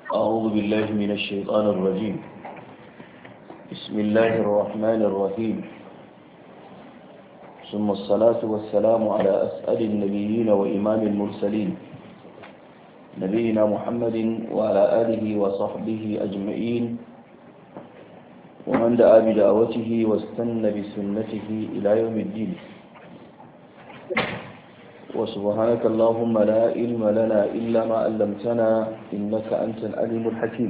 أعوذ بالله من الشيطان الرجيم. بسم الله الرحمن الرحيم. ثم الصلاة والسلام على أسأل النبيين وإمام المرسلين نبينا محمد وعلى آله وصحبه أجمعين ومن دعا بدعوته واستنى بسنته إلى يوم الدين. وسبحانك اللهم لا علم لنا إلا ما علمتنا إنك أنت العليم الحكيم.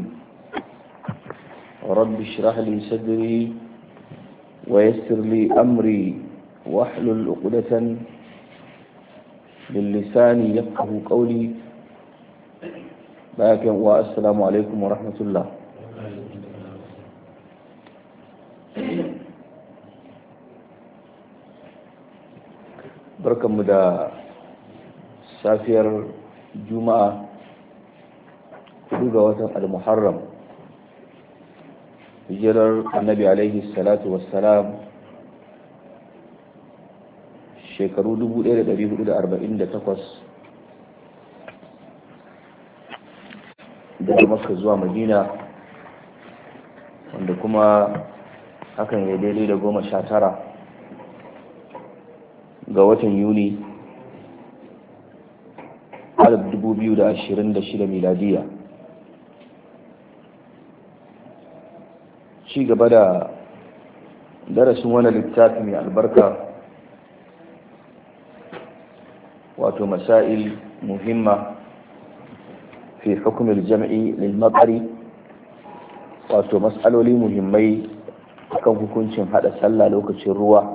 رب اشرح لي صدري ويسر لي أمري واحلل عقدة من لساني يفقه قولي. والسلام عليكم ورحمة الله. barkanmu da safiyar juma'a 4 ga watan al-muharram, hijirar annabi alaihi salatu wassalam shekaru 1448 daga makka zuwa madina, wanda kuma hakan ya daidai da 19 ga watan yuni 2026 miladiya. ci gaba da darasin wani littafi mai albarka, wato masail muhimma fi hukumar jam'i lil matsari, wato mas'aloli muhimmai akan hukuncin hada sallah lokacin ruwa,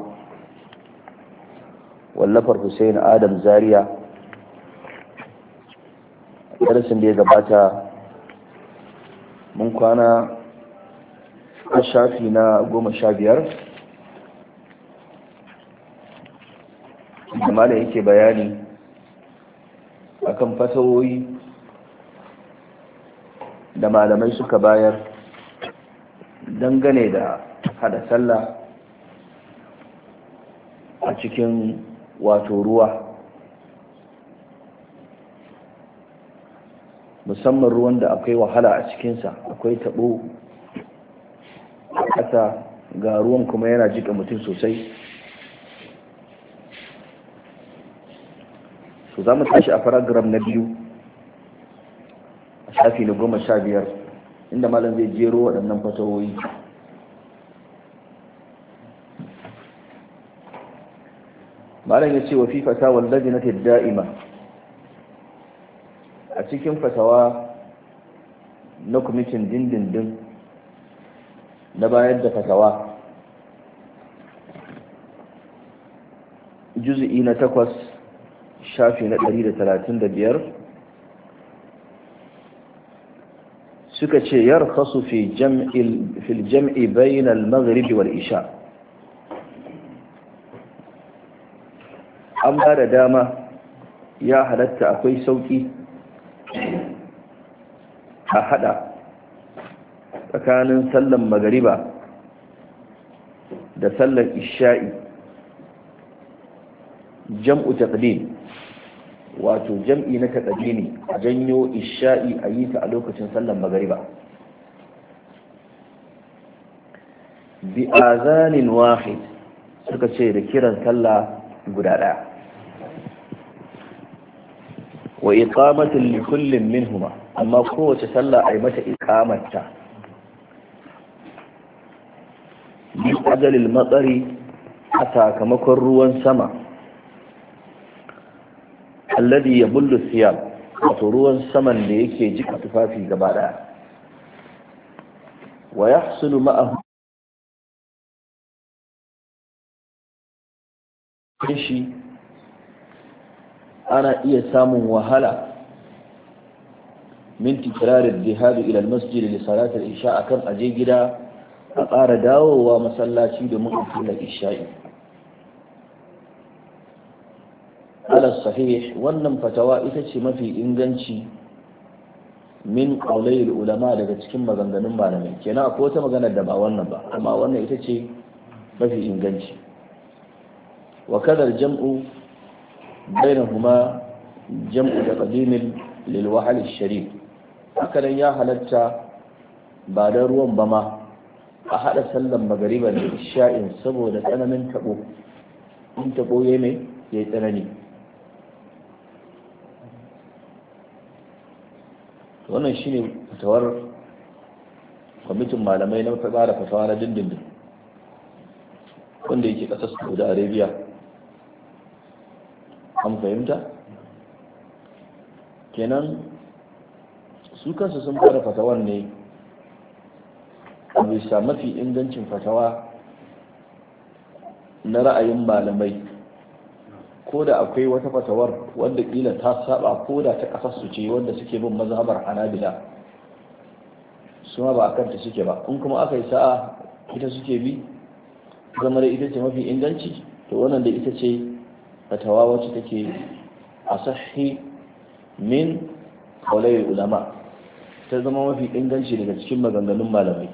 wallafar Hussein Adam Zaria. darasin da ya gabata mun kwana a shafi na 15 da malam yake bayani akan fatawoyi da malamai suka bayar dangane da hada sallah a cikin wato ruwa, musamman ruwan da akwai wahala a cikinsa, akwai taɓo a ƙasa, ga ruwan kuma yana jika mutum sosai. su za mu tashi a paragraf na 2 a shafi na 15 inda malam zai jero waɗannan fatawoyi. malam ya ce wa fi fatawar lajinatar da'ima, a cikin fatawa na kwamitin dindindin na bayar da fatawa, juzu'i na 8 shafi na 135, suka ce yarkhasu fil jam'i bainal maghribi wal isha. an ba da dama, ya halatta, akwai sauki a hada tsakanin sallan magariba da sallan isha'i, jam'u taqdim, wato jam'i na taqdimi, a janyo isha'i a yi ta a lokacin sallan magariba bi azanin wahid, suka ce da kiran sallah guda daya, wa iqamatin li kullin minhuma, amma kowace sallah ai mata iqamarta, bi ajalil matsari, a sakamakon ruwan sama, alladhi yabullu thiyab, wato ruwan saman da yake jika tufafi gaba daya, wa yahsulu ma'ahu shi, ana iya samun wahala min tikrarin jihadu ila masjid li salat al-isha, akan aje gida a ƙara dawowa masallaci domin a sallar isha'i. ala sahih, wannan fatawa ita ce mafi inganci min qawlayil ulama, daga cikin maganganun malamai. kenan akwai wata magana da ba wannan ba, amma wannan ita ce mafi inganci. wa kadar jam'u bainahuma jam'u taqdim lil wahal sharif, haka nan ya halatta ba da ruwan ba ma a haɗa sallan magariba da isha'in saboda tsananin taɓo, in taɓo ya mai ya yi tsanani. wannan shine fatawar kwamitin malamai na fara fatawa na dindindin wanda yake ƙasar Saudi Arabia. An fahimta? Kenan su kansu sun fara fatawar ne a bisa mafi ingancin fatawa na ra'ayin malamai, ko da akwai wata fatawar wanda kila ta saba ko da ta kasar su ce wanda suke bin mazhabar Hanabila su ma ba akan ta suke ba, in kuma aka yi sa'a ita suke bi zama da ita ce mafi inganci, to wannan da ita ce fatawa wacce take asahhi min qawlai ulama, ta zama mafi inganci daga cikin maganganun malamai.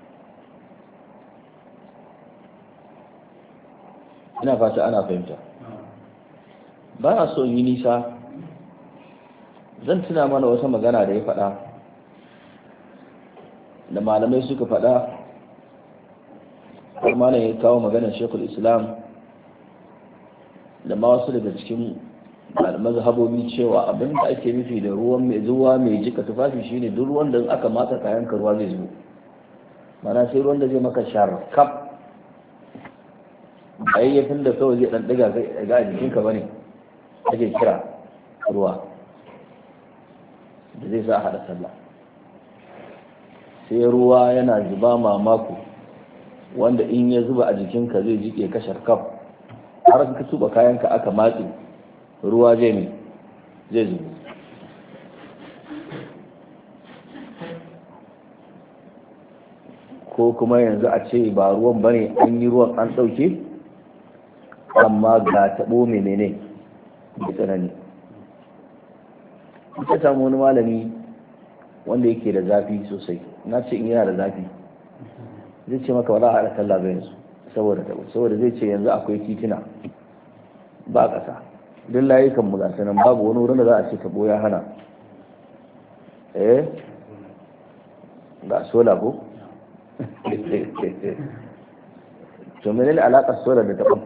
ina fata ana fahimta. ba na so yi nisa, zan tuna mana wata magana da ya faɗa da malamai suka faɗa, har malam ya kawo maganar Sheikhul Islam da ma wasu daga cikin mazhabobi cewa abin da ake nufi da ruwa mai jika tufafi shine duk ruwan da aka matsa kayan ka ruwa zai zubo, mana sai ruwan da zai maka sharkaf bayyafin da kawai zai dan daga ga jikinka bane ake kira ruwa da zai sa a hada sallah. sai ruwa yana zuba mamako wanda in ya zuba a jikinka zai jike ka sharkaf, har ka tuba kayanka aka matse ruwa zai zubo. ko kuma yanzu a ce ba ruwan bane, an yi ruwan an ɗauke amma ga taɓo menene da tsanani. ita samu wani malami wanda yake da zafi sosai, na ce in yana da zafi zai ce maka wala a haɗa sallah bayan su saboda taɓo, saboda zai ce yanzu akwai titina ba ƙasa, duk layukan mu ga sanan babu wani wurin da za a ce taɓo ya hana. ga sola ko to menene alaƙar sola da taɓon?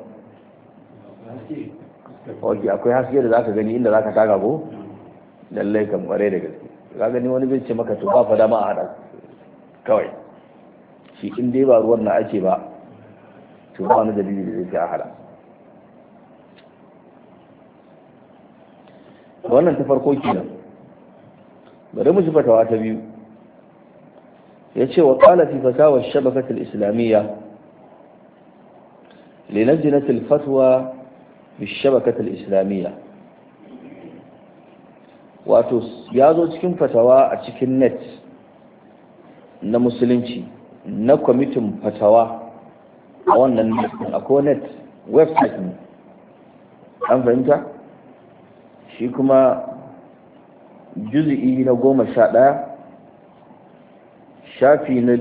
ok, akwai haske da zaka gani inda zaka taga ko lallai kan kware da gaske. ka gani wani zai ce maka to ba fa dama a hada kawai shi in dai ba ruwan na ake ba to ba wani dalili da zai fi a hada. wannan ta farko kenan. bari mu ji fatawa ta biyu. ya ce wa qala fi fatawa shabakatul islamiyya linajnatil fatwa بالشبكة الإسلامية. wato ya zo cikin fatawa a cikin net na musulunci na kwamitin fatawa a wannan net, akwai net website ne, an fahimta shi kuma juzi'i na 11 shafi na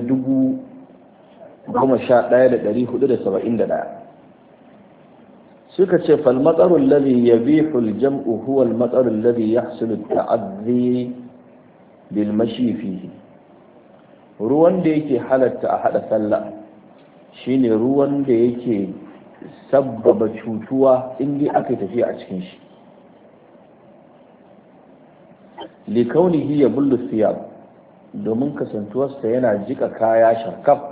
11,471 suka ce falmatsarun ladhi yabihu aljam'u huwa almatsarun ladhi yahsulu at-ta'addi bil mashi fihi. ruwan da yake halatta a hada sallah shine ruwan da yake sabbaba cutuwa inda aka tafiya a cikin shi, li kaunihi yabullu thiyab, domin kasantuwarsa yana jika kaya sharkaf.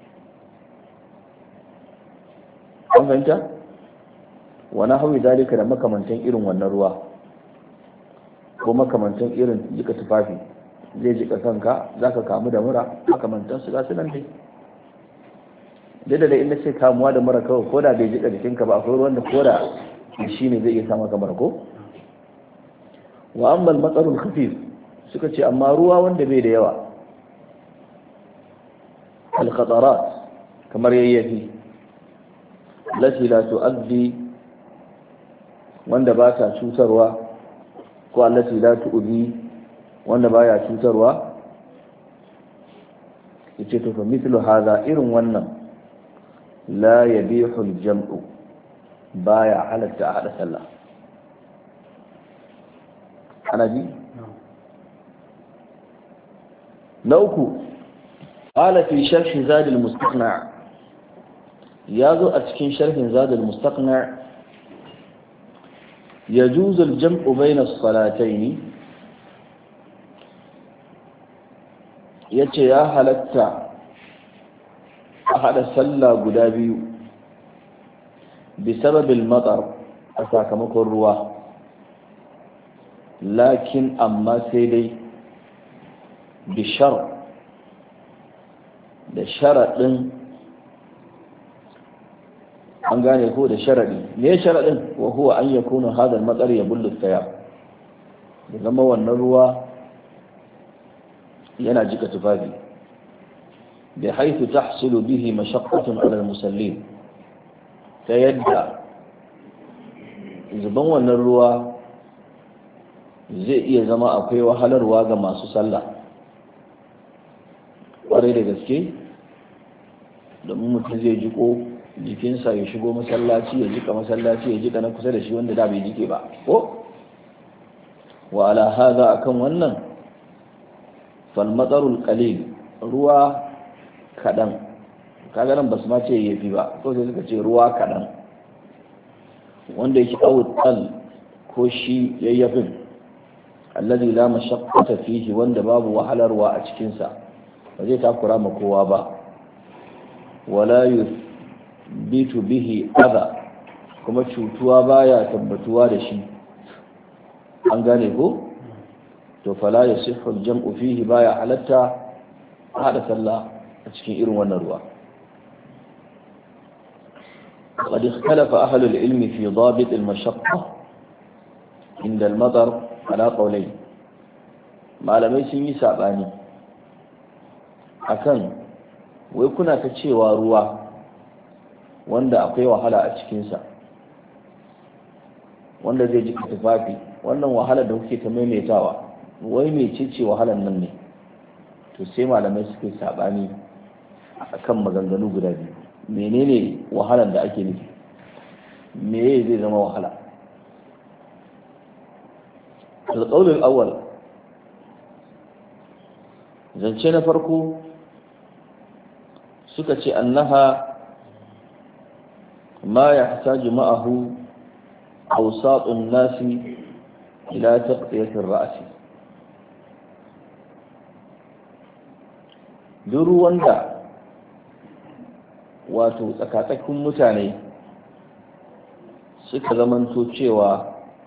an fahimta? wani hawi dalika da makamantan irin wannan ruwa ko makamantan irin jika tufafi zai jika kanka zaka kamu da mura, makamantan su gasu nan dai da inda ce kamuwa da mura kawai ko da bai jika jikinka ba, akwai ruwan da ko da shi ne zai iya sa maka mura ko. wa amma al-matsarul khafif suka ce amma ruwa wanda bai da yawa, al-khatarat kamar yayyafi, lati la tu'addi wanda ba ta cutarwa, ko allati la tu'zi wanda baya cutarwa, yace to fa mithlu hadha, irin wannan la yabihu al-jam'u, baya halatta a hada sallah. ana ji نوكو قال في شرح زاد المستقنع يازو أتكين شرح زاد المستقنع يجوز الجمع بين الصلاتين yace ya halatta a hada sallah guda biyu bi sababil matar a sakamakon ruwa lakin amma sai dai bishar da sharaɗin an gane ko da sharaɗi ne sharaɗin wa huwa an yakuna hadal matsar ya bullu tsaya da zama wannan ruwa yana jika tufafi bi haythu tahsulu bihi mashaqqatun ala al-musallin ta yadda zuban wannan ruwa zai iya zama akwai wahalarwa ga masu sallah ƙwarai da gaske domin mutum zai jiko jikinsa ya shigo masallaci ya jika masallaci ya jika na kusa da shi wanda da bai jike ba ko wa ala hadha akan wannan falmatsarul qalil ruwa kadan kaga nan basu ma ce yafi ba ko sai suka ce ruwa kadan wanda yake awtal ko shi yayyafin alladhi la mashaqqata fihi wanda babu wahalarwa a cikin sa ba zai takura ma kowa ba wala yuthbitu bihi adha kuma cutuwa baya tabbatuwa da shi an gane ko to fala yasihhu al-jam'u fihi baya halatta hada sallah a cikin irin wannan ruwa قد اختلف أهل العلم في ضابط المشقة عند المطر على قولين malamai sun yi saɓani akan wai kuna ta cewa ruwa wanda akwai wahala a cikinsa wanda zai ji tufafi wannan wahala da kuke ta maimaitawa wai mecece wahalar nan ne to sai malamai suke sabani akan maganganu guda biyu menene wahalar da ake nufi me zai zama wahala alqawl awwal zance na farko suka ce annaha ma yahtaju ma'ahu awsatun nasi ila taqdiyatir ra'si duk ruwan da wato tsakatsakin mutane suka zamanto cewa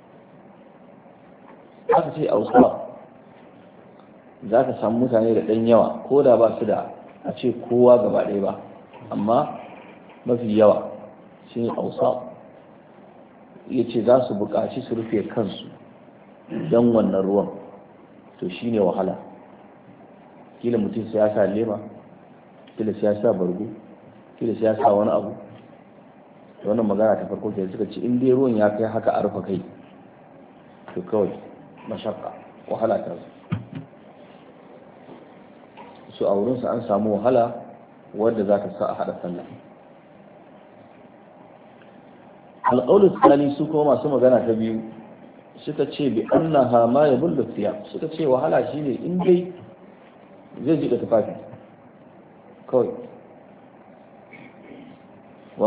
aka ce ausa za ka samu mutane da ɗan yawa ko da ba su da a ce kowa gaba ɗaya ba amma mafi yawa shi ne ausa ya ce za su buƙaci su rufe kansu don wannan ruwan to shi ne wahala kila mutum sai ya sa lema kila sai ya sa bargo kila sai ya sa wani abu da wannan magana ta farko ke suka ce in dai ruwan ya kai haka a rufe kai to kawai mashakka wahala ta zo su a wurinsu an samu wahala wadda za ta sa a haɗa sallah alƙawar tsani su kuma masu magana ta biyu suka ce bi annaha ma ya bullu siya suka ce wahala shine in dai zai jiƙa tufafi kawai wa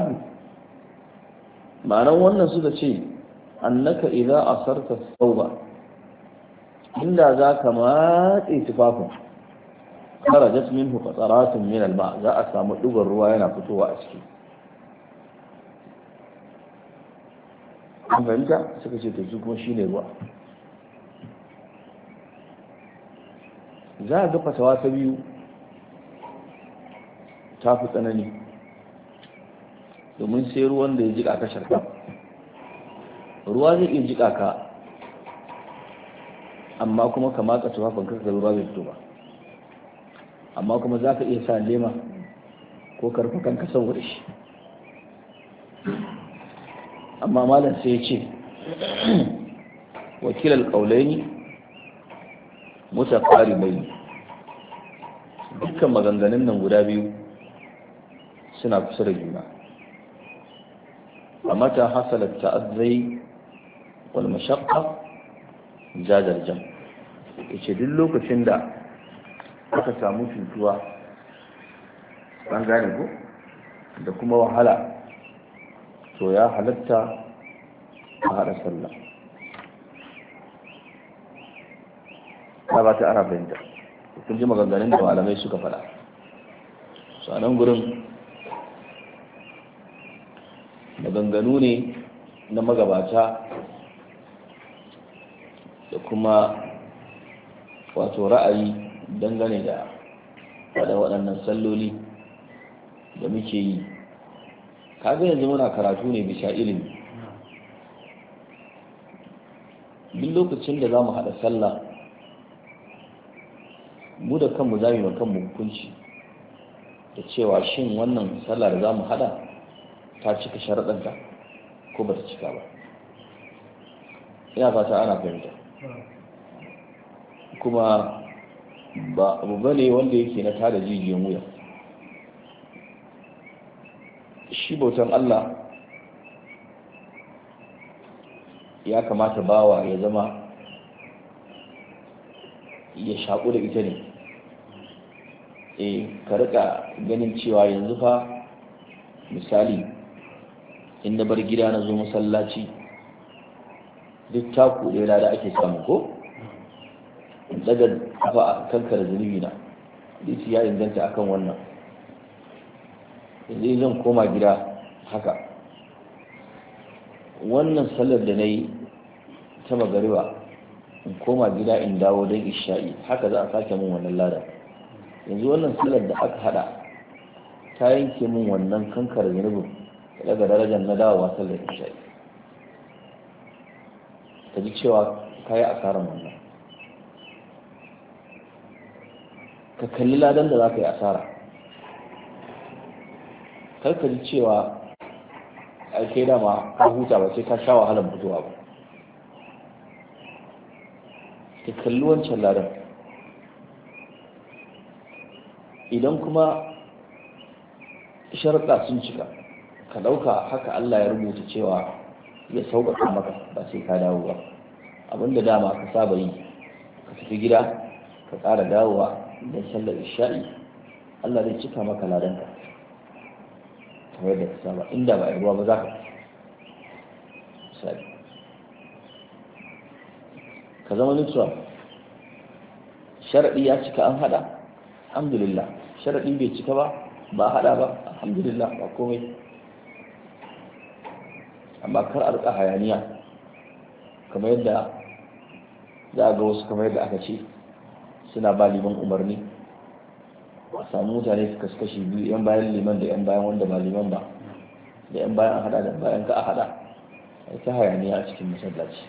ma'anan wannan suka ce annaka idza asarta thawba inda za ka matse tufafin kharajat minhu qataratun min al-ma za a samu dugar ruwa yana fitowa a ciki an fahimta suka ce to su kuma shine ruwa za a ga fatawa ta biyu ta fi tsanani domin sai ruwan da ya jika ka sharka ruwa zai iya jika ka amma kuma ka maka tufafin ka ruwa bai fito ba amma kuma za ka iya sa lema ko karfa kanka saboda shi amma malam sai ya ce wakilar ƙaulaini mutaqaribai dukkan maganganun nan guda biyu suna kusa da juna amma ta hasala ta'azzai wal mashaqqa jadal jam yace duk lokacin da aka samu cutuwa an gane ko da kuma wahala to ya halatta a haɗa sallah. ta ba ta ana fahimta kun ji maganganun da malamai suka faɗa sanan gurin maganganu ne na magabata da kuma wato ra'ayi dangane da waɗannan salloli da muke yi. kaga yanzu muna karatu ne bisa ilimi. duk lokacin da za mu haɗa sallah mu da kanmu za mu yi kanmu hukunci da cewa shin wannan sallah da za mu haɗa ta cika sharaɗanta ko ba ta cika ba. ina fata ana fahimta. kuma ba abu bane wanda yake na tada jijiyan wuya. shi bautan Allah ya kamata bawa ya zama ya shaƙu da ita ne. ka rika ganin cewa yanzu fa misali in na bar gida na zo masallaci duk taku ɗaya da ake samu ko daga kafa a kankar zunubi na hadisi ya inganta akan wannan. yanzu zan koma gida haka wannan sallar da na yi ta magariba in koma gida in dawo don isha'i haka za a sake min wannan lada. yanzu wannan sallar da aka hada ta yanke min wannan kankar zunubin daga darajar na dawowa sallar isha'i. ta ji cewa ka yi asarar wannan. ka kalli ladan da za ka yi asara. kar ka ji cewa ake dama ka huta ba sai ka sha wahalar fitowa ba. ka kalli wancan ladan. idan kuma sharaɗa sun cika ka ɗauka haka Allah ya rubuta cewa ya sauƙaƙa maka ba sai ka dawo ba. abinda dama ka saba yi ka tafi gida ka ƙara dawowa don sallar isha'i Allah zai cika maka ladanka kamar yadda ka saba. inda ba a ruwa ba za ka misali ka zama neutral. sharaɗi ya cika an haɗa alhamdulillah. sharaɗi bai cika ba ba haɗa ba alhamdulillah ba komai. amma kar a rika hayaniya kamar yadda za a ga wasu kamar yadda aka ce suna ba liman umarni a samu mutane su kaskashi biyu yan bayan liman da yan bayan wanda ba liman ba da yan bayan hada da bayan ka a hada a ta hayaniya a cikin masallaci.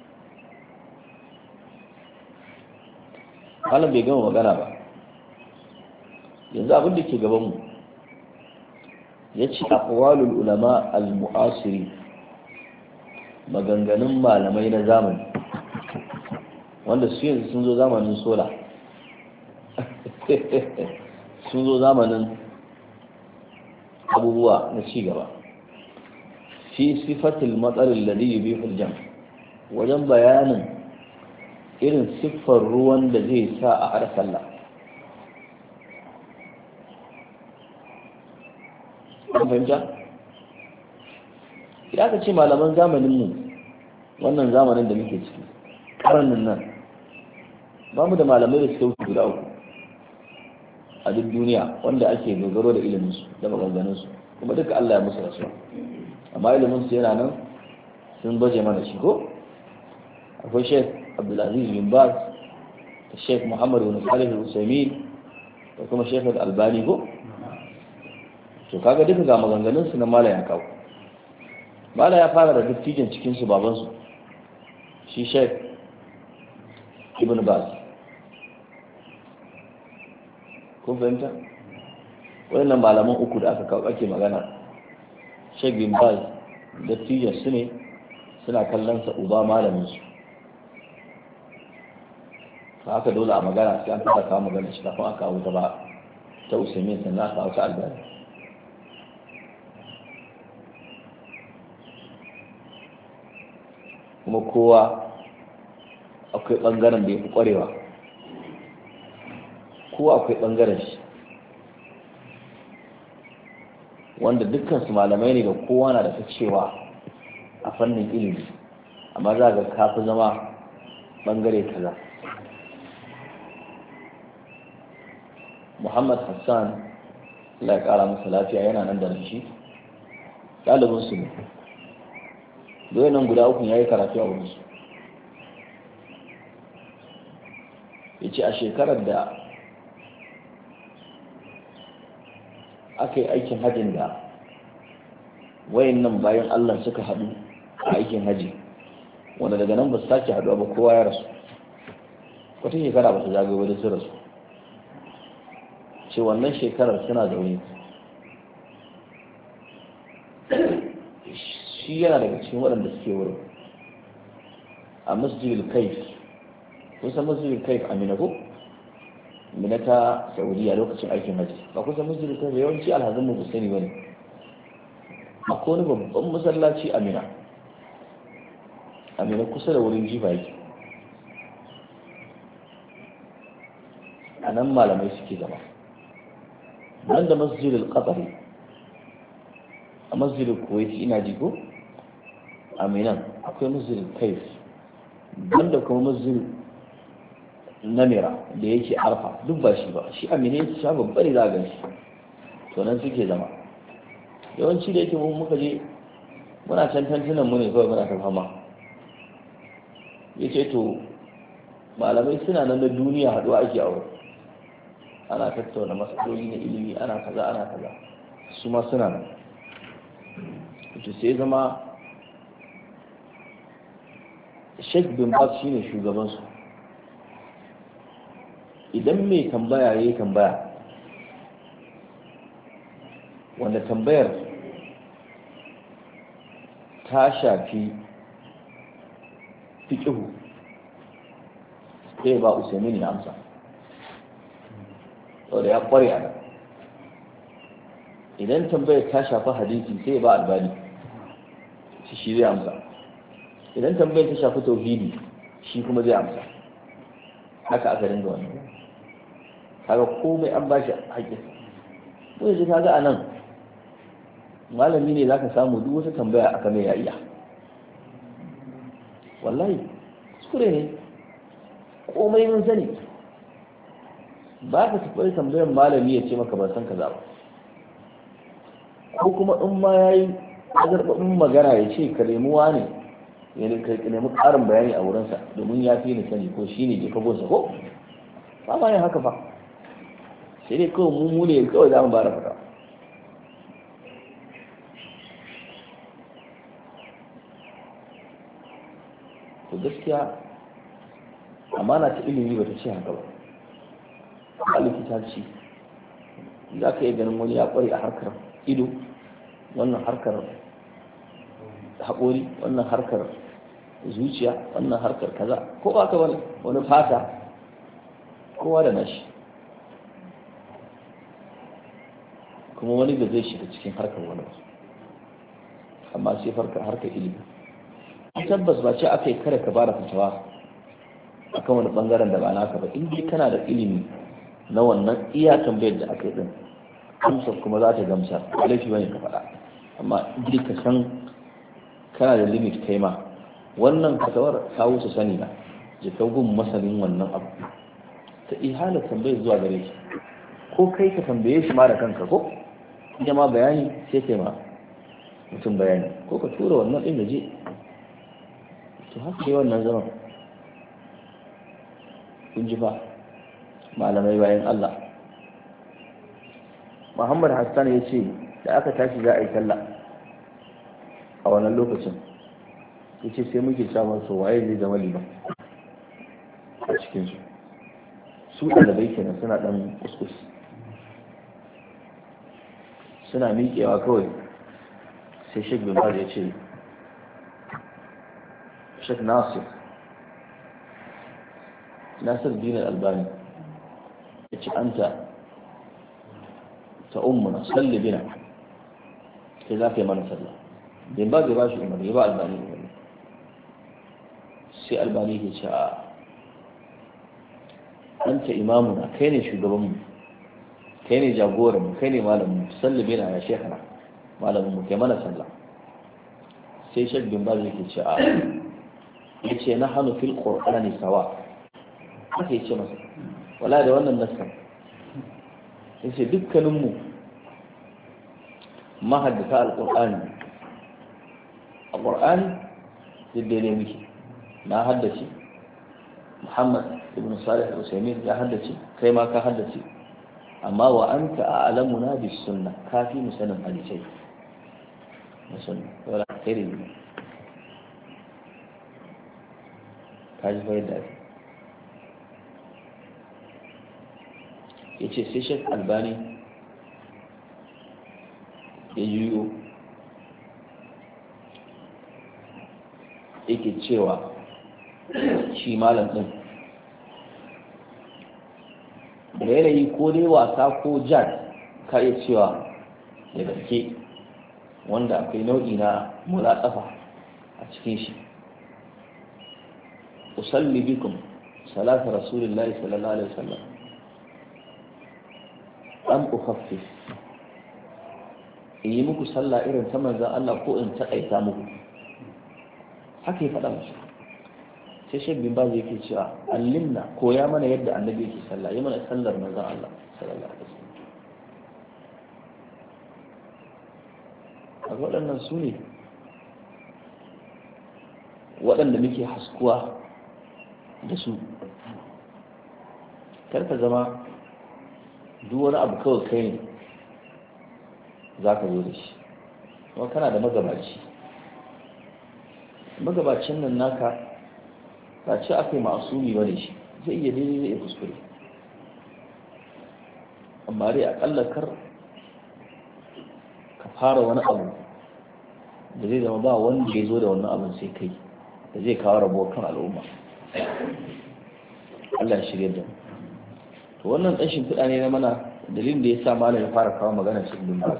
malam bai gama magana ba. yanzu abin da ke gabanmu ya ce aqwalul ulama al-mu'asiri maganganun malamai na zamani wanda su yanzu sun zo zamanin sola sun zo zamanin abubuwa na cigaba fi sifatil matsalin ladhi yubihul jam wajen bayanin irin siffar ruwan da zai sa a hada sallah. an fahimta? idan aka ce malaman zamaninmu wannan zamanin da muke ciki ƙaranin nan ba mu da malamai da suka wuce guda uku a duk duniya wanda ake dogaro da iliminsu da maganganunsu kuma duka Allah ya musu rasuwa amma iliminsu yana nan sun baje mana shi ko akwai Sheikh Abdulaziz bin Baz da Sheikh Muhammad bin Salih al-Usaimin da kuma Sheikh Al-Albani ko to kaga duka ga maganganunsu na mala ya kawo. mala ya fara da dattijin cikinsu babansu shi Sheikh Ibn Baz. kun fahimta? wannan malaman uku da aka kawo ake magana Sheikh bin Baz dattijan su ne suna kallon sa uba malamin su. haka dole a magana sai an fara kawo magana shi kafin aka kawo ta ba ta Usaimin sannan aka kawo ta Albani. kuma kowa akwai ɓangaren da ya fi ƙwarewa kowa akwai ɓangaren shi wanda dukkan su malamai ne da kowa na da ta cewa a fannin ilimi, amma za ga kafi zama ɓangare kaza. Muhammad Hassan Allah ya ƙara masa lafiya yana nan da shi ɗalibin su ne, doyen nan guda uku ya yi karatu a wurinsu. Ya ce a shekarar da aka yi aikin hajjin da wayan nan bayan Allah suka haɗu a aikin hajji, wanda daga nan ba su sake haɗuwa ba, kowa ya rasu. Wata shekara ba su zagaye wadda su rasu. Ce wannan shekarar suna zaune, shi yana daga cikin waɗanda suke wurin a masjidil kaif. kusan masjidil kaif a Mina ko Mina ta Saudiya lokacin aikin haji, ba kusan masjidil kaif yawanci alhazan mu sani bane. Akwai wani babban masallaci a Mina kusa da wurin jifa yake, a nan malamai suke zama. Nan da masjidil qatari a masjidil kuwaiti ina ji ko a Minan akwai masjidil kaif, banda kuma masjid namira da yake arfa, duk ba shi ba, shi amine yake sha babba ne za a ganshi. To nan suke zama yawanci, da yake muka je muna can tantunan mu ne kawai muna ta fama. Yace to malamai suna nan da duniya haɗuwa ake aure, ana tattauna matsaloli na ilimi, ana kaza su ma suna nan. To sai zama Sheikh bin Baz shine shugabansu. Idan mai tambaya ya yi tambaya wanda tambayar ta shafi fiƙihu, sai ba Usaimin ya amsa, saboda ya ƙware a nan. Idan tambayar ta shafi hadisi sai ba Albani, shi zai amsa. Idan tambayar ta shafi tauhidi shi kuma zai amsa. Haka aka dinga wannan, kaga komai an bashi haƙƙin. Ko yanzu kaga a nan malami ne zaka samu duk wata tambaya aka mai iya, wallahi kuskure ne, komai mun sani. Ba ka tafi tambayar malami ya ce maka ban san kaza ba, ko kuma in ma yayi azarbabin magana ya ce ka nemi wani ya nemi ƙarin bayani a wurinsa domin ya fi ni sani, ko shi ne ke kabonsa, ko ba ma yin haka fa. Sai dai kawai mu ne kawai za mu ba da fata. To gaskiya amana ta ilimi ba ta ce haka ba. A likitanci za ka iya ganin wani ya ƙware a harkar ido, wannan harkar haƙori, wannan harkar zuciya, wannan harkar kaza, ko ba ka wani fata, kowa da nashi. Kuma wani da zai shiga cikin harkar wani ba, amma sai harkar ilimi. Tabbas ba ce aka yi kare ka bada fitawa akan wani bangaren da ba naka ba, in dai kana da ilimi na wannan iya tambayar da aka yi din, amsar kuma za ta gamsar, ba laifi bane ka faɗa. Amma in ka san kana da limit kai ma, wannan fatawar ta wuce sani na, je ka gun masanin wannan abu, ta ihalar tambayar zuwa gare shi, ko kai ka tambaye shi ma da kanka, ko ita ma bayani sai kai ma mutum bayani, ko ka tura wannan ɗin da je. To haka yi wannan zaman. Kun ji fa malamai bayan Allah. Muhammad Hassan ya ce da aka tashi za a yi sallah a wannan lokacin, ya ce sai muke samun su waye zai zama liman a cikinsu. Su ɗalibai kenan suna ɗan kuskus, suna miƙewa kawai sai Sheikh bin Baz ya ce, Sheikh Nasir Din Albani ya ce anta ta ummuna salli bina, sai za ka yi mana sallah. Bin Baz ya ba shi umarni, ya ba Albani umarni. Sai Albani ya ce anta imamuna kai ne shugabanmu kai ne jagoranmu kai ne malamin salli bina ya shekara malamin mu kai mana sallah sai shek bin baz yake ce a yace na hanu fil qur'ani sawa haka yace masa wala da wannan nasan yace dukkaninmu mahaddata alqur'ani alqur'ani daidai muke na haddace Muhammad ibn Salih al-Usaymin ya haddace kai ma ka haddace amma wa anta a'lamuna bis sunnah kafi musanin hadisi musulmi wala khairi ne kaji fa yadda yace sai Sheikh Albani ya yiwu yake cewa shi malam din da yanayi ko dai wasa ko jad ka iya cewa da gaske wanda akwai nau'i na mulatsafa a cikin shi usalli bikum salatu rasulillahi sallallahu alaihi wasallam am ukhaffif yi muku sallah irin ta manzon Allah ko in taƙaita muku haka ya faɗa musu sai shek bin bazu yake cewa allimna koya mana yadda annabi yake sallah yi mana sallar manzon Allah sallallahu alaihi wasallam a waɗannan su ne waɗanda muke haskuwa da su karka zama duk wani abu kawai kai ne za ka zo da shi kuma kana da magabacin nan naka ba ce aka yi ma'asumi ba ne shi zai iya daidai zai iya kuskure amma dai akalla kar ka fara wani abu da zai zama ba wanda ya zo da wannan abin sai kai da zai kawo rabuwar kan al'umma Allah ya shirya da mu to wannan ɗan shimfiɗa ne na mana dalilin da ya sa malam ya fara kawo magana cikin dimbas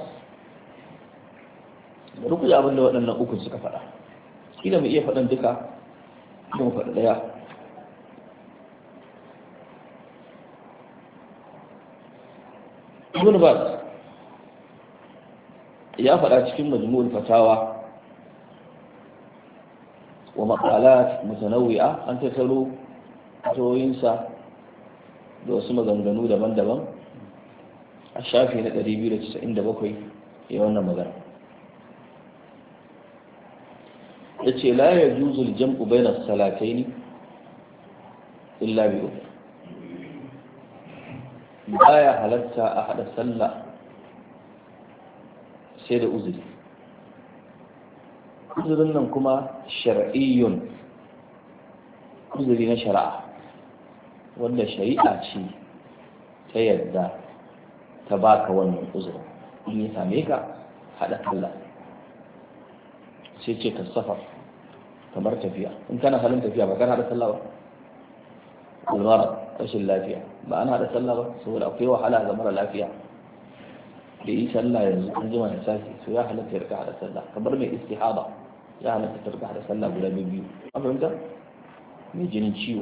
da rukuyi abin da waɗannan ukun suka faɗa kila mu iya faɗan duka kuma mu faɗi ɗaya ibn baz ya faɗa cikin majmu'ul fatawa wa maqalat mutanawwi'a an tattaro fatawoyinsa da wasu maganganu daban-daban a shafi na 297 ya wannan magana ya ce la ya juzul jam'u bayna salataini illa bi udhr baya halatta a hada sallah sai da uzuri uzurin nan kuma shar'iyyun uzuri na shari'a wanda shari'a ce ta yadda ta baka wannan uzurin in ya same ka hada sallah sai ce ka safar kamar tafiya in kana halin tafiya ba kana hada sallah ba almara rashin lafiya ba ana hada sallah ba saboda akwai wahala ga mara lafiya da yi sallah yanzu an jima da safi so ya halatta ya rika hada sallah kamar mai istihaba ya halatta ta rika hada sallah guda biyu an fahimta mai jinin ciwo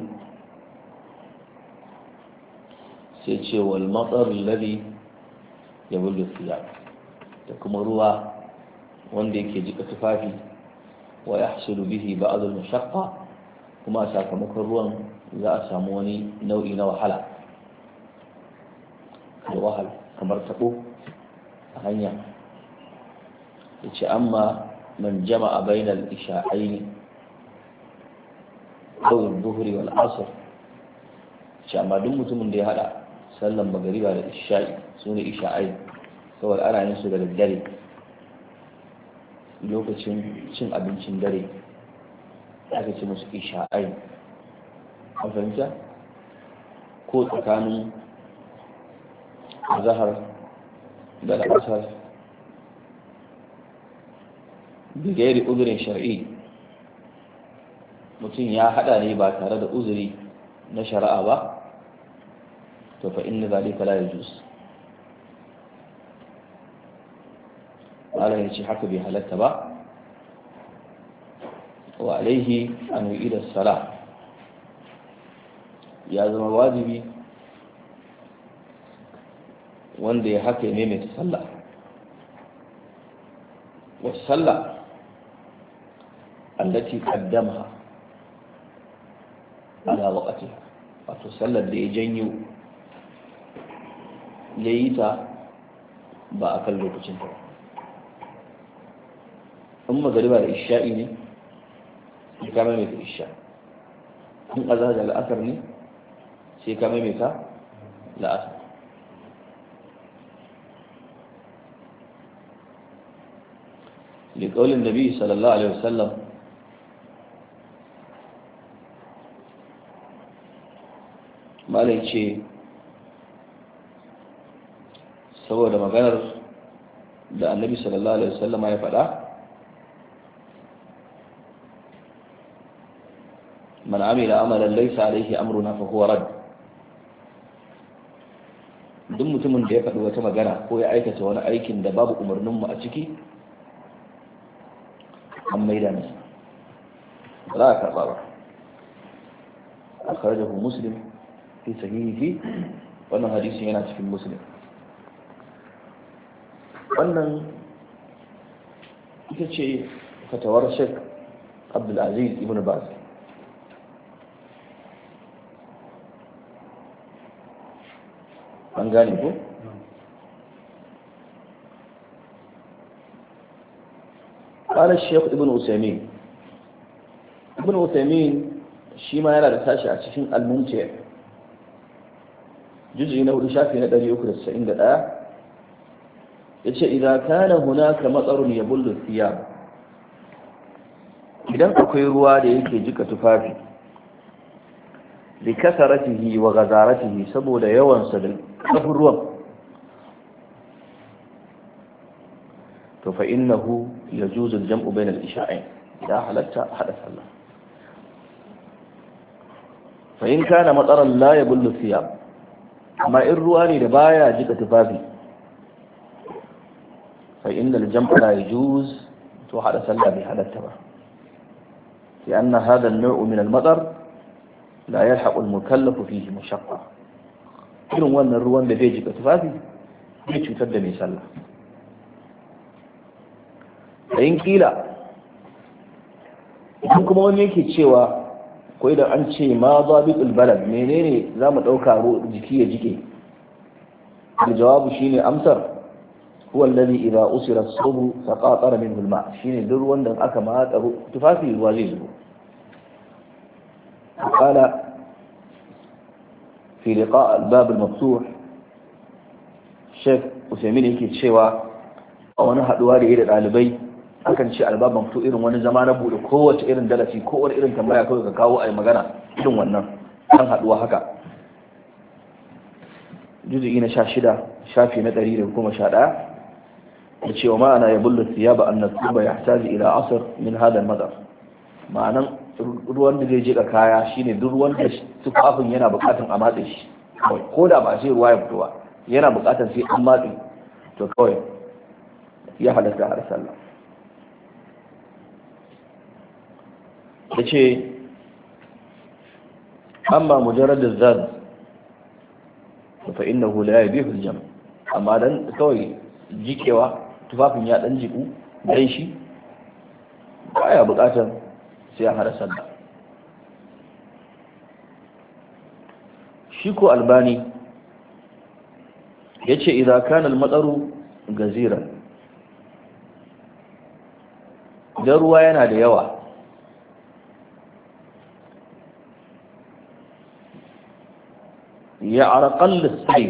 sai ce wal matsar alladhi yabullu thiyab da kuma ruwa wanda yake jika tufafi wa yahsulu bihi ba'd al-mashaqqa kuma sakamakon ruwan za a samu wani nau'i na wahala da wahala kamar tabo a hanya yace amma man jama'a bainal isha'aini aw al-dhuhri wal 'asr shi amma duk mutumin da ya hada sallan magariba da isha'i sune isha'ai saboda ana yin su da daddare lokacin cin abincin dare aka ce musu isha'ai an fahimta ko tsakanin zahar da al'asar bigairi uzurin shari'i mutum ya hada ne ba tare da uzuri na shari'a ba to fa inna zalika la yajuz Allah ya ce haka bai halatta ba wa alaihi an yi da sala ya zama wajibi wanda ya haka ya maimaita sallah. wasu sallah allati qaddamaha ala waqtiha, wato sallar da ya janyo ya yi ta ba a kan lokacin ta. in magariba da isha'i ne sai ka maimaita isha, in azhar da la'asar ne sai ka maimaita la'asar. لقول النبي صلى الله عليه وسلم malai ce saboda maganar da annabi sallallahu alaihi wasallam ya faɗa, man amila amalan laysa alaihi amruna fa huwa rad. duk mutumin da ya faɗi wata magana ko ya aikata wani aikin da babu umarninmu a ciki, an maida masa, ba za a karɓa ba. akhrajahu muslim fi sahihi, wannan hadisin yana cikin muslim. wannan ita ce fatawar Sheikh Abdulaziz ibn Baz. an gane ko? قال الشيخ ابن عثيمين shi ma yana da tashi a cikin al-mumti' juz'i na 4 shafi na 391, yace idan kana hunaka matsarun yabullu thiyab, idan akwai ruwa da yake jika tufafi li kasaratihi wa ghazaratihi, saboda yawan sa da kafin ruwan, to fa innahu yajuzu al-jam'u bayna al-isha'ain, ya halatta hada sallah. fa in kana matsaran la yabullu thiyab, amma in ruwa ne da baya jika tufafi, fa inna al-jam'a la yajuz, to hada sallah bai halatta ba. لأن هذا النوع من المطر لا يلحق المكلف فيه مشقة. irin wannan ruwan da bai jika tufafi bai cutar da mai sallah. in kila idan kuma wani yake cewa ko idan an ce ma zabitul balad, menene za mu ɗauka jiki ya jike, da jawabu shine amsar huwa alladhi idha usira as-subhu faqatara minhu al-ma', shine duk ruwan da aka matsa tufafi ruwa zai zubo. qala fi liqa' al-bab al-maftuh, Sheikh Usaimin yake cewa a wani haduwa da yake da dalibai akan ce albab maftu, irin wani zama na bude kowace irin darasi ko wani irin tambaya kawai ka kawo a yi magana, irin wannan kan haduwa haka. juz'i na 16 shafi na 111, da cewa ma'ana ya bullu thiyaba an nasuba yahtaji ila asr min hada al-madar, ma'anan ruwan da zai jika kaya shine duk ruwan da tufafin yana bukatun a matse shi kawai, ko da ba sai ruwa ya fito ba, yana bukatun sai an matse, to kawai ya halatta har sallah. da ce amma mujarradin zad fa innahu la yabihu al-jam', amma dan kawai jikewa tufafin ya dan jiku dan shi baya bukatar sai an hada sallah. shi ko albani yace idza kana al-mataru gaziran, idan ruwa yana da yawa ya arqal lis-sayr,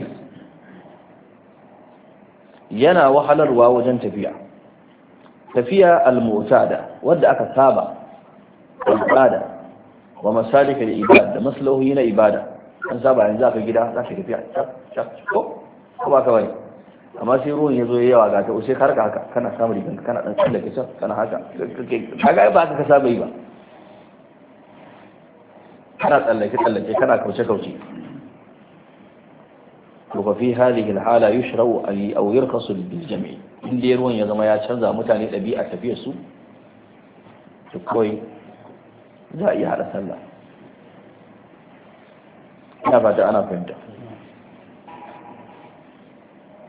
yana wahalarwa wajen tafiya al-mu'tada wadda aka saba, ibada wa masalik al-ibada, da maslahohi na ibada. an saba yanzu aka gida za ka tafiya ko ba ka bane, amma sai ruwan ya zo yawa ga ta sai ka haka kana samun riganka kana dan tsallake can kana haka, kaga ba ka saba yi ba, kana tsallake kana kauce وفي هذه الحالة يشرع أو يرخص بالجميع. إن ديرون يزما يا canza mutane ɗabi'a tafiyar su, to kawai za a iya haɗa sallah. ina fata ana fahimta.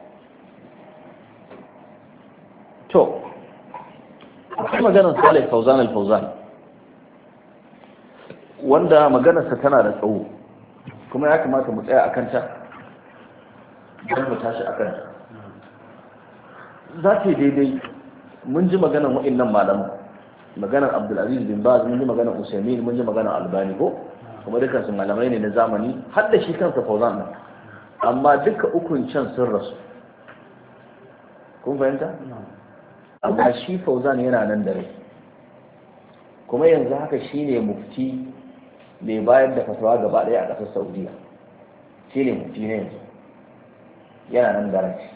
to akwai maganar Salih Fauzan al-Fauzan wanda maganarsa tana da tsawo kuma ya kamata mu tsaya akan ta don mu tashi akan ta za ta yi daidai. mun ji maganar wa'annan malamu, maganar Abdulaziz bin Baz, mun ji maganar Usaimin, mun ji maganar Albani ko kuma dukkan su malamai ne na zamani, har da shi kansa Fauzan nan, amma duka ukun can sun rasu. kun fahimta? amma shi Fauzan yana nan da rai kuma yanzu haka shine mufti mai bayar da fatawa gaba daya a ƙasar Saudiya. shine mufti ne yanzu, yana nan da rai.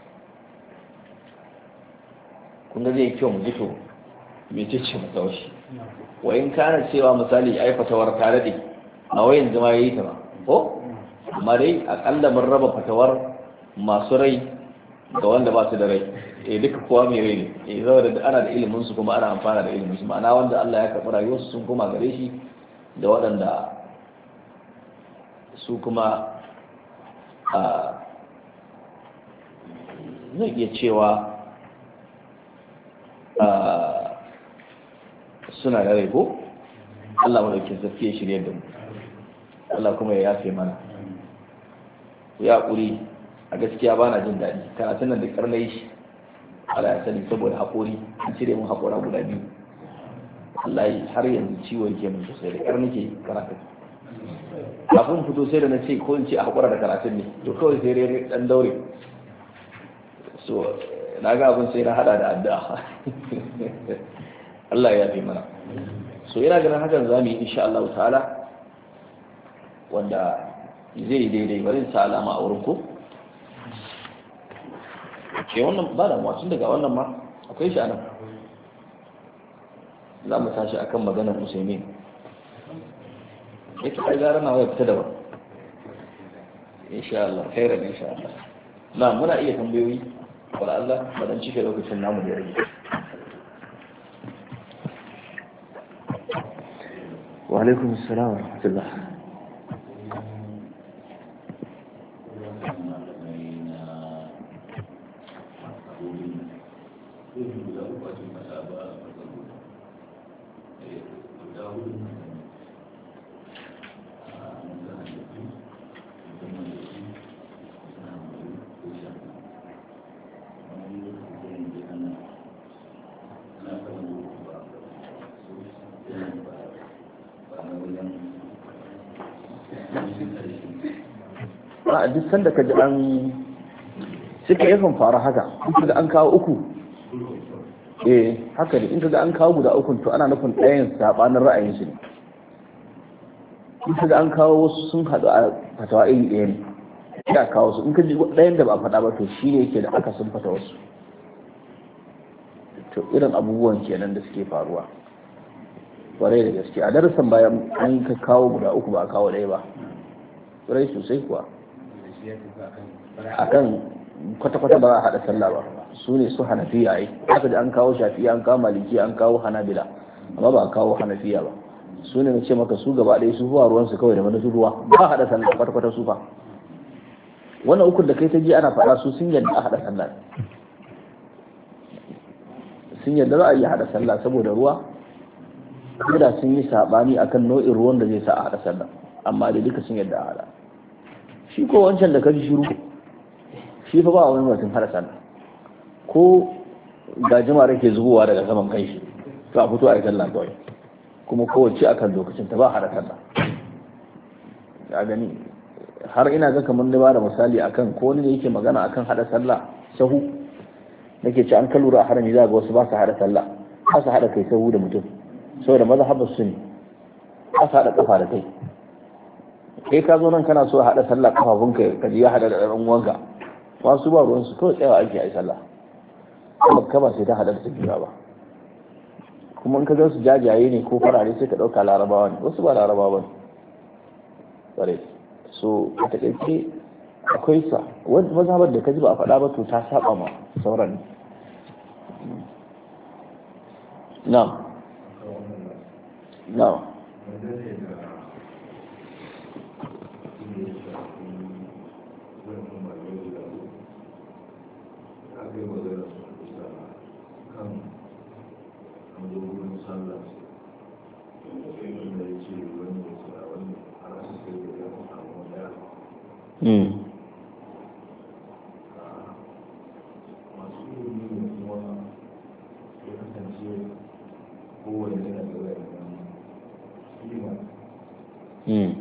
kun ga zai kyau mu ji to mece ce fatawar shi. wa in kana cewa misali ai fatawar ta daɗe a wayan zama yayi ta ba ko amma dai akalla mun raba fatawar masu rai ga wanda ba su da rai. Duka kowa mai rai ne. Saboda ana da ilimin su kuma ana amfana da ilimin su, ma'ana wanda Allah ya karɓi rayuwarsu sun koma gare shi, da waɗanda su kuma zai iya cewa suna da rai ko Allah madaukin sarki ya shirye da mu, Allah kuma ya yafe mana. Ya ƙuri a gaskiya ba na jin daɗi karatun nan da karnai shi Allah ya sani, saboda haƙori an cire mun haƙora guda biyu. wallahi har yanzu ciwo yake mun sosai da karni ke karatun. Kafin fito sai da na ce ko in ce a haƙura da karatun ne, to kawai sai dai dan daure. So na ga abin sai na hada da addu'a. Allah ya fi mana. So ina ganin hakan za mu yi insha Allah ta'ala, wanda zai daidai. Bari in sa alama a wurin ko ke wannan ba da mutum daga wannan ma akwai shi anan. Za mu tashi akan maganar Usaimin. Yake kai gara na waya fita da ba insha Allah, khairan insha Allah. Na muna iya tambayoyi wala Allah ba dan cike lokacin namu da rage. Wa alaikum assalam wa rahmatullah. A duk sanda ka ji an suka yakan fara haka, in ka ga an kawo uku, haka ne, in ka ga an kawo guda ukun to ana nufin ɗayan saɓanin ra'ayin shi ne. In ka ga an kawo wasu sun haɗu a fatawa iri ɗaya ne, ya kawo su. In ka ji ɗayan da ba a faɗa ba to shi ne yake da aka sun fata wasu. To irin abubuwan kenan da suke faruwa ƙwarai da gaske. A darasan bayan an ka kawo guda uku ba a kawo ɗaya ba, ƙwarai sosai kuwa. Akan kwata-kwata ba a haɗa sallah ba, su ne su hanafiya yi. Haka da an kawo shafiya, an kawo maliki, an kawo hanabila, amma ba a kawo hanafiya ba. Su ne na ce maka su gaba ɗaya su ruwa ruwansu kawai da wani ruwa, ba a haɗa sallah kwata-kwata su fa. Wannan ukun da kai ta ji ana faɗa su sun yadda a haɗa sallah, sun yadda za a yi haɗa sallah saboda ruwa, da sun yi saɓani akan nau'in ruwan da zai sa a haɗa sallah, amma da duka sun yadda a haɗa. Shi ko wancan da ka ji shiru, shi fa ba wani mutum haɗa sallah, ko gajimare ke zubowa daga saman kai shi to a fito a yi sallah kawai, kuma kowace akan lokacin ta ba haɗa sallah. Ya gani har ina ga kamar da ba da misali akan ko wani da yake magana akan haɗa sallah sahu, nake ci an ka lura a harami za ga wasu ba su haɗa sallah, ba su haɗa kai sahu da mutum saboda mazhabar su ne, ba su haɗa kafa da kai. Kai ka zo nan kana so a haɗa sallah kafafunka ka ji ya haɗa da ɗan uwanka, wasu ba ruwansu kawai tsayawa ake a yi sallah, ka ba sai ta haɗa da juna ba. Kuma in ka ga su jajaye ne ko farare sai ka ɗauka larabawa ne, wasu ba larabawa ne bare. So a taƙaice akwai sa wani mazhabar da ka ji ba a faɗa ba to ta saba ma sauran. Na'am na'am masu ilimi ne kuma ya kasance kowane yana da wani kima wanda ya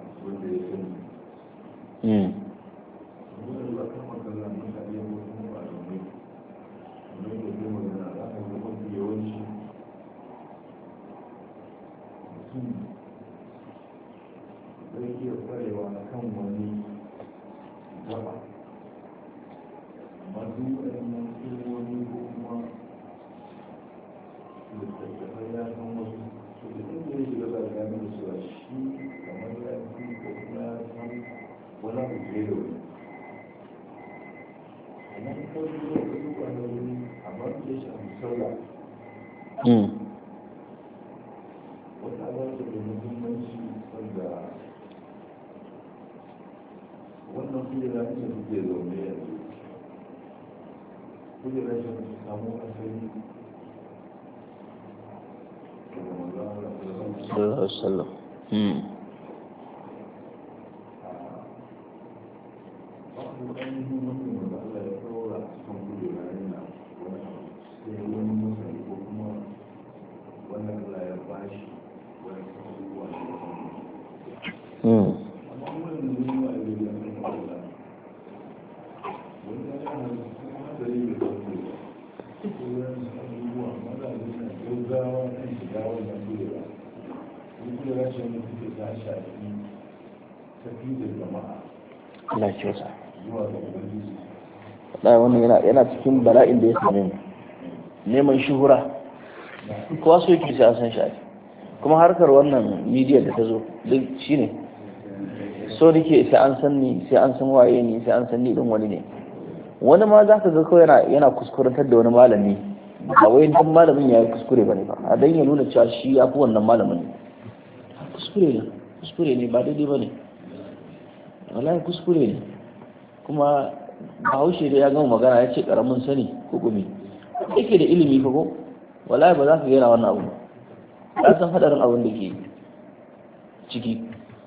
sani wani ba kan magana mutane ko kuma ba da mai wani da ke magana za a ga mafi yawanci mutum zai iya kwarewa a kan wani gaba amma duk waɗannan ilmomi ko kuma littattafai ya san wasu to da inda ya shiga za a gane da cewa shi kamar ya fi ko kuma ya san wani abu fiye da wani amma kawai da ya duba da wani amma da ya shafi sallah wata alaƙa da muhimmanci wanda wannan kujera ne suke zaune yanzu kujera shi su samu asali daga manzana sallallahu alaihi wasallam babu ainihin mutum da Allah ya tsora a cikin kujera yana wani abu sai wani musali ko kuma wanda Allah ya bashi wani abubuwa da ya sani amma wani ne ma ya yi wani matsala wani ya yana hadari da sauke ko wani abubuwa mazaje na gaggawa kan shiga wannan kujera wani kujera shi wani suke ta shafi tafi da jama'a Allah kyauta zuwa ga ubangiji wannan yana cikin bala'in da ya same mu neman shuhura kowa so yake sai an san shi kuma harkar wannan media da ta zo duk shine so nake sai an san ni sai an san waye ni sai an san ni din wani ne wani ma za ka ga kawai yana kuskurantar da wani malami ba wai dan malamin ya yi kuskure bane ba a dan ya nuna cewa shi ya fi wannan malamin kuskure ne ba daidai bane wallahi kuskure ne kuma bahaushe da ya gama magana ya ce karamin sani ko gumi yake da ilimi fa ko wallahi ba za ka gera wannan abu ya san hadarin abin da ke ciki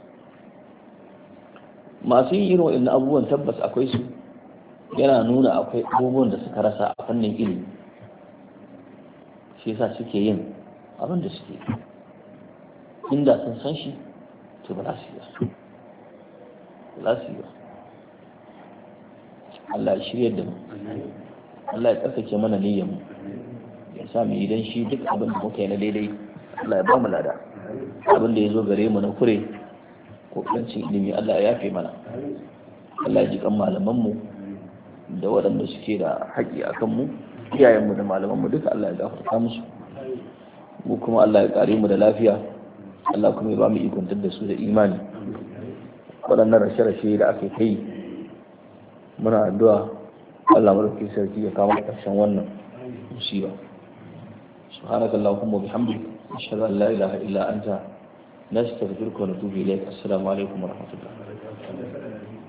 masu yin irin wa'in abubuwan tabbas akwai su yana nuna akwai abubuwan da suka rasa a fannin ilimi shi yasa suke yin abin da suke inda sun san shi to ba za su yi ba Allah ya shirya da mu Allah ya tsarkake mana niyyar mu ya sa mu idan shi duk abin da muka yi na daidai Allah ya ba mu lada abin da ya zo gare mu na kure ko kancin ilimi Allah ya yafe mana Allah ya ji kan malaman mu da waɗanda suke da haƙƙi a kan mu iyayen mu da malaman mu duka Allah ya gafarta musu mu kuma Allah ya kare mu da lafiya Allah kuma ya ba mu ikon da su da imani waɗannan rashe-rashe da aka kai muna addu'a Allah madaukakin sarki ya kama ƙarshen wannan musiba subhanaka allahumma bihamdika ashhadu an la ilaha illa anta nastaghfiruka wa natubu ilayk assalamu alaikum wa rahmatullah